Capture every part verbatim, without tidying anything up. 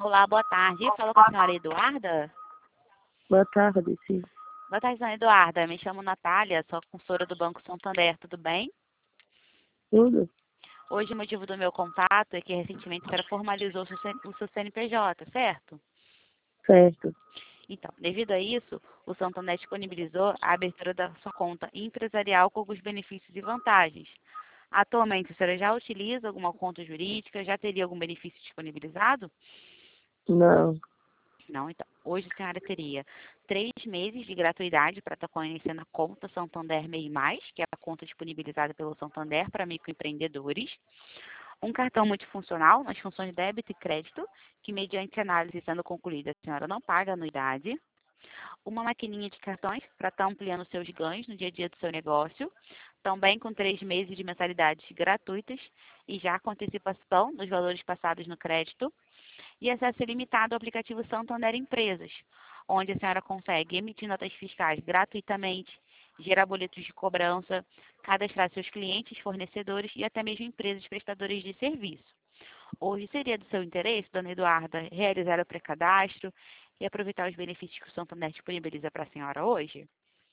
Olá, boa tarde. Fala com a senhora Eduarda? Boa tarde, sim. Boa tarde, senhora Eduarda. Me chamo Natália, sou consultora do Banco Santander, tudo bem? Tudo? Hoje o motivo do meu contato é que recentemente a senhora formalizou o seu C- o seu C N P J, certo? Certo. Então, devido a isso, o Santander disponibilizou a abertura da sua conta empresarial com alguns benefícios e vantagens. Atualmente, a senhora já utiliza alguma conta jurídica? Já teria algum benefício disponibilizado? Não. Não, então. Hoje a senhora teria três meses de gratuidade para estar conhecendo a conta Santander MEI Mais, que é a conta disponibilizada pelo Santander para microempreendedores. Um cartão multifuncional nas funções de débito e crédito, que mediante análise sendo concluída, a senhora não paga anuidade. Uma maquininha de cartões para estar ampliando seus ganhos no dia a dia do seu negócio. Também com três meses de mensalidades gratuitas e já com antecipação dos valores passados no crédito e acesso ilimitado ao aplicativo Santander Empresas, onde a senhora consegue emitir notas fiscais gratuitamente, gerar boletos de cobrança, cadastrar seus clientes, fornecedores e até mesmo empresas prestadoras de serviço. Hoje seria do seu interesse, dona Eduarda, realizar o pré-cadastro e aproveitar os benefícios que o Santander disponibiliza para a senhora hoje?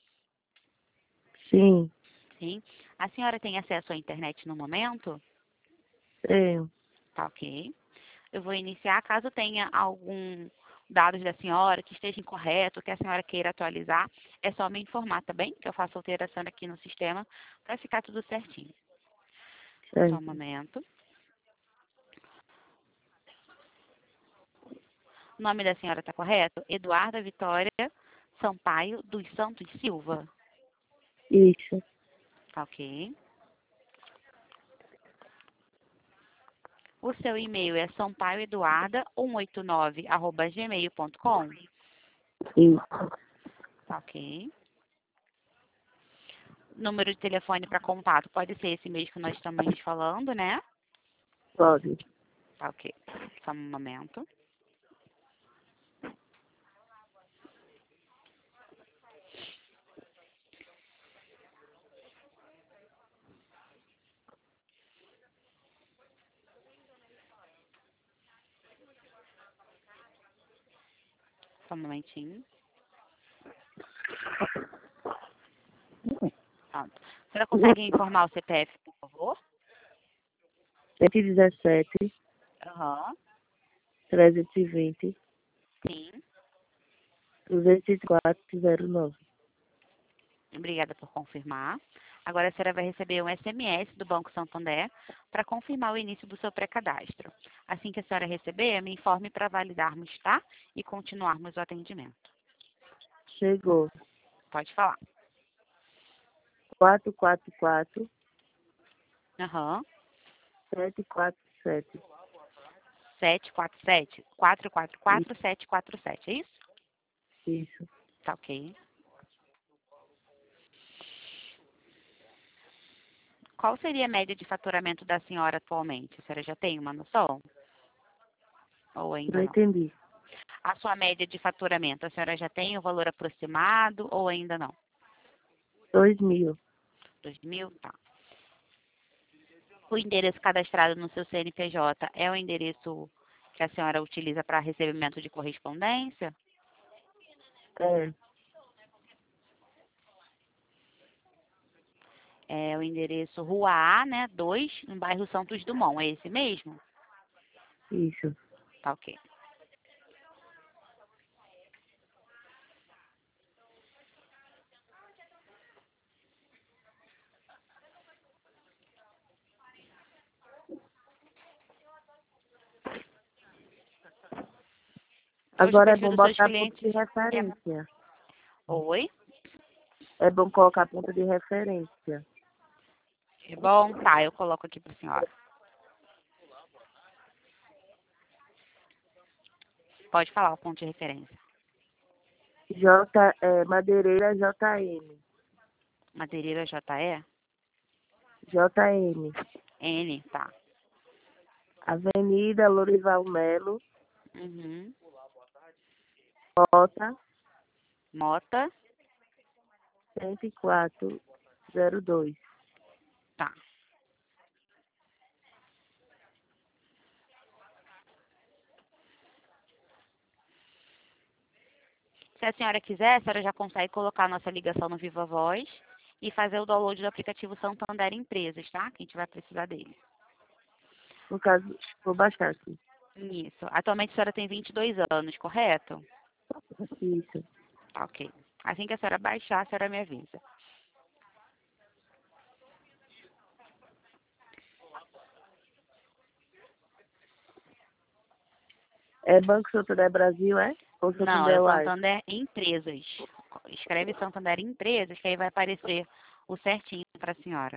Sim. Sim. A senhora tem acesso à internet no momento? Tenho. Tá ok. Eu vou iniciar. Caso tenha algum dados da senhora que esteja incorreto, que a senhora queira atualizar, é só me informar, tá bem? Que eu faço alteração aqui no sistema para ficar tudo certinho. Só um Certo. momento. O nome da senhora está correto? Eduarda Vitória Sampaio dos Santos Silva. Isso. Tá ok. O seu e-mail é sampaioeduarda cento e oitenta e nove arroba gmail ponto com. Isso. Tá ok. Número de telefone para contato pode ser esse mesmo que nós estamos falando, né? Pode. Tá ok. Só um momento. Só um momentinho. Pronto. A senhora consegue informar o C P F, por favor? cento e dezessete, Aham. trezentos e vinte, Sim. duzentos e quatro, zero nove. Obrigada por confirmar. Agora a senhora vai receber um S M S do Banco Santander para confirmar o início do seu pré-cadastro. Assim que a senhora receber, me informe para validarmos, tá? E continuarmos o atendimento. Chegou. Pode falar. quatro quatro quatro, Aham. sete quatro sete. sete quatro sete, quatro quatro Isso. quatro, sete quatro sete, é isso? Isso. Tá ok. Qual seria a média de faturamento da senhora atualmente? A senhora já tem uma noção? Ou ainda Não não? entendi. A sua média de faturamento, a senhora já tem o valor aproximado ou ainda não? Dois mil. Dois mil? Tá. O endereço cadastrado no seu C N P J é o endereço que a senhora utiliza para recebimento de correspondência? É. É o endereço Rua A, né, dois, no bairro Santos Dumont. É esse mesmo? Isso. Tá ok. Hoje o Agora é perfil bom dos seus botar ponto de clientes é... referência. Oi? É bom colocar ponto de referência. É bom? Tá, eu coloco aqui para a senhora. Pode falar o ponto de referência. J, é, Madeireira J M. Madeireira J E? J M. N, tá. Avenida Lorival Melo, Uhum. Mota, Mota, cento e quatro, zero dois. tá. Se a senhora quiser, a senhora já consegue colocar a nossa ligação no Viva Voz e fazer o download do aplicativo Santander Empresas, tá? Que a gente vai precisar dele. No caso, vou baixar aqui. Isso. Atualmente a senhora tem vinte e dois anos, correto? Isso. Ok. Assim que a senhora baixar, a senhora me avisa. É Banco Santander Brasil, é? Ou Não, é Santander o Live? Santander Empresas. Escreve Santander Empresas, que aí vai aparecer o certinho para a senhora.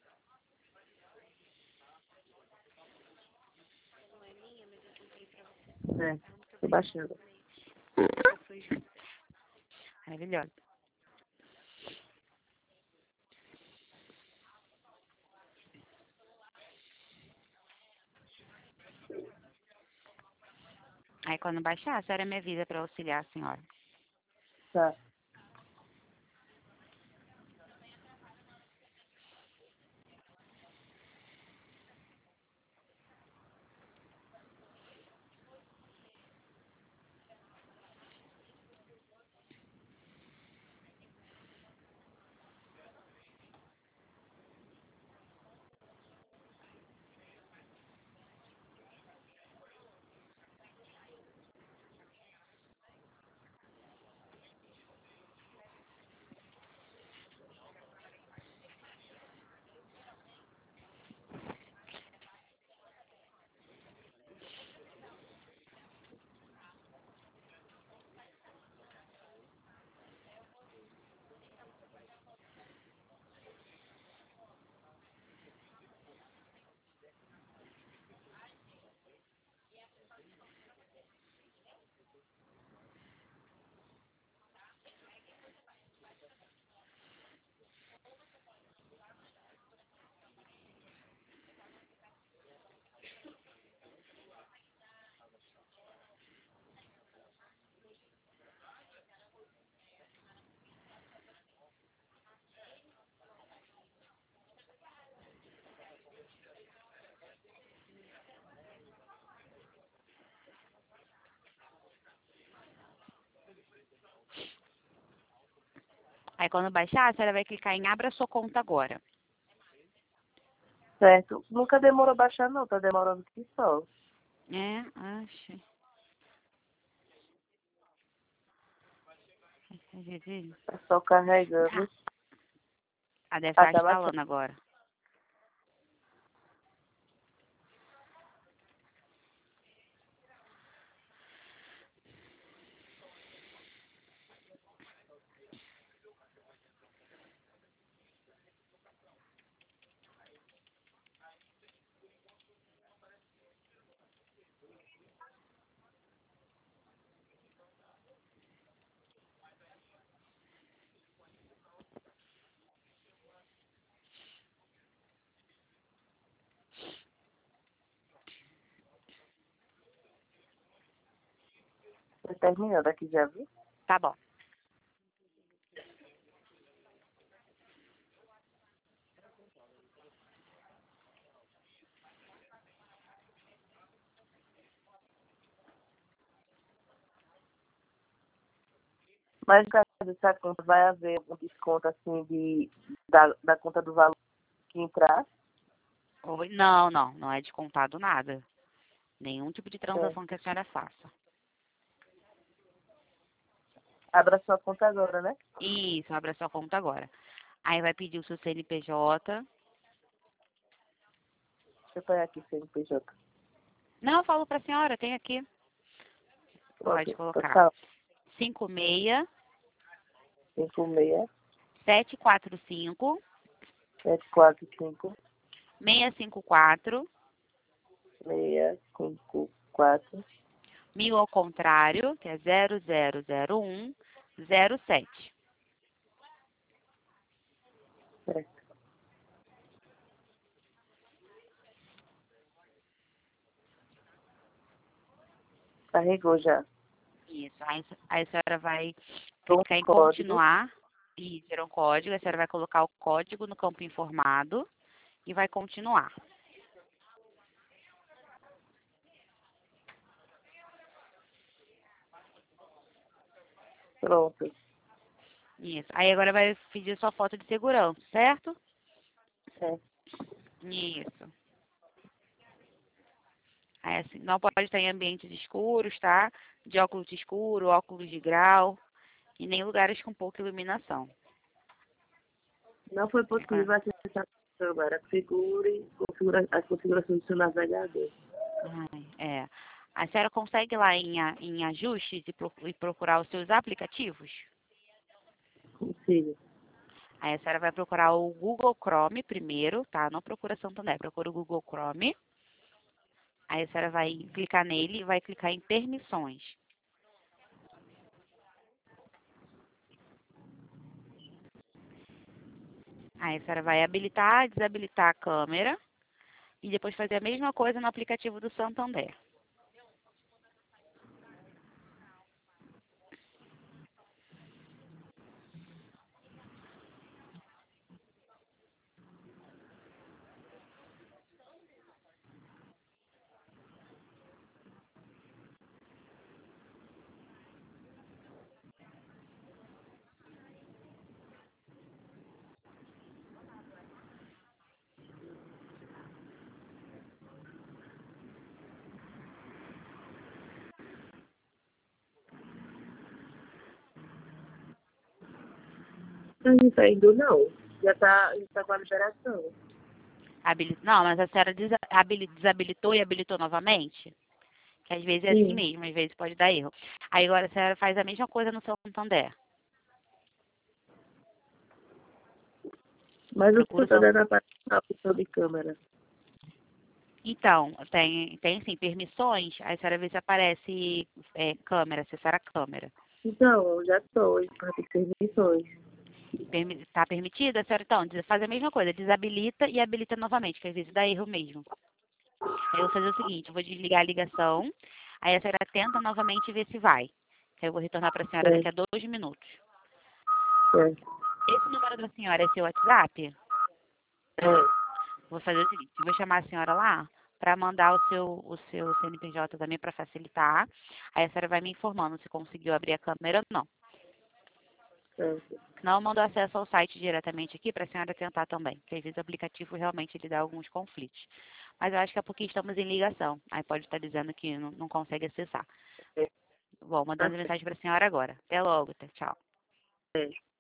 É, tô baixando. Maravilhoso. Aí quando baixar, a senhora me avisa para auxiliar a senhora. Tá. Aí quando baixar, a senhora vai clicar em Abra sua conta agora. Certo. Nunca demorou a baixar, não. Tá demorando aqui só. É, acho. Tá só carregando. Ah, deve Ah, estar tá baixando. instalando agora. Tá terminando aqui, já viu? Tá bom. Mas no caso dessa conta, vai haver um desconto, assim, de, da, da conta do valor que entrar? Oi? Não, não, não é descontado nada. Nenhum tipo de É. transação que a senhora faça. Abra sua conta agora, né? Isso, abre a sua conta agora. Aí vai pedir o seu C N P J. Deixa eu pegar aqui C N P J. Não, eu falo pra senhora, tem aqui. Pode Ok, pode colocar. falar. cinco seis cinco seis sete quatro cinco sete quatro cinco seis cinco quatro seis cinco quatro. mil ao contrário, que é zero zero zero um zero sete. Certo. Carregou já. Isso. Aí, aí a senhora vai Um clicar em código. continuar e ter um código. A senhora vai colocar o código no campo informado e vai continuar. Pronto. Isso. Aí agora vai pedir sua foto de segurança, certo? Certo. Isso. Aí assim, não pode estar em ambientes escuros, tá? De óculos escuro, óculos de grau e nem lugares com pouca iluminação. Não foi possível acessar a câmera. Configure configura, as configurações do seu navegador. Ai, é. A senhora consegue ir lá em, a- em ajustes e, pro- e procurar os seus aplicativos? Consigo. Aí a senhora vai procurar o Google Chrome primeiro, tá? Não procura Santander, procura o Google Chrome. Aí a senhora vai clicar nele e vai clicar em permissões. Aí a senhora vai habilitar, desabilitar a câmera e depois fazer a mesma coisa no aplicativo do Santander. A gente está indo, não. Já está tá com a liberação. Habili- Não, mas a senhora desa- habili- desabilitou e habilitou novamente? Que às vezes é assim Sim. mesmo, às vezes pode dar erro. Aí agora a senhora faz a mesma coisa no seu Santander. Mas o Procura o seu... Santander não aparece na opção de câmera. Então, tem, tem sim, permissões. Aí a senhora vê se aparece é, câmera, acessar a câmera. Então, já estou. Para ter permissões. Está permitida? A senhora, então, des- faz a mesma coisa, desabilita e habilita novamente, que às vezes dá erro mesmo. Aí eu vou fazer o seguinte, eu vou desligar a ligação, aí a senhora tenta novamente ver se vai. Aí eu vou retornar para a senhora daqui Certo. a dois minutos. Certo. Esse número da senhora é seu WhatsApp? É. Vou fazer o seguinte, eu vou chamar a senhora lá para mandar o seu, o seu C N P J também para facilitar. Aí a senhora vai me informando se conseguiu abrir a câmera ou não. Certo. Senão eu mando acesso ao site diretamente aqui para a senhora tentar também, porque às vezes o aplicativo realmente ele dá alguns conflitos. Mas eu acho que é porque estamos em ligação. Aí pode estar dizendo que não, não consegue acessar. Bom, Tá mandando mensagem para a senhora agora. Até logo, tá? Tchau. certo.